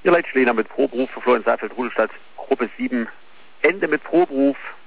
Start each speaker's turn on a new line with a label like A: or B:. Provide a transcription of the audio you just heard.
A: Ihr Leitschläger mit Proberuf für Florian Saalfeld, Rudolstadt, Gruppe 7. Ende mit Proberuf.